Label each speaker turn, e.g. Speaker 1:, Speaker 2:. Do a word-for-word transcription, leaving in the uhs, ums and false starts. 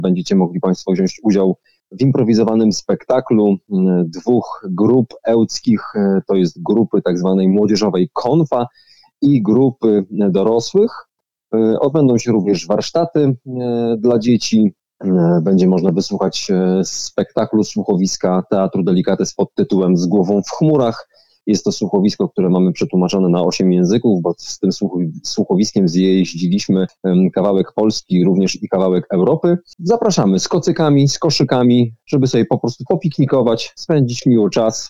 Speaker 1: będziecie mogli Państwo wziąć udział w improwizowanym spektaklu dwóch grup ełckich, to jest grupy tak zwanej młodzieżowej Konfa i grupy dorosłych. Odbędą się również warsztaty dla dzieci. Będzie można wysłuchać spektaklu słuchowiska Teatru Delicates pod tytułem Z głową w chmurach. Jest to słuchowisko, które mamy przetłumaczone na osiem języków, bo z tym słuchowiskiem zjeździliśmy kawałek Polski, również i kawałek Europy. Zapraszamy z kocykami, z koszykami, żeby sobie po prostu popiknikować, spędzić miło czas.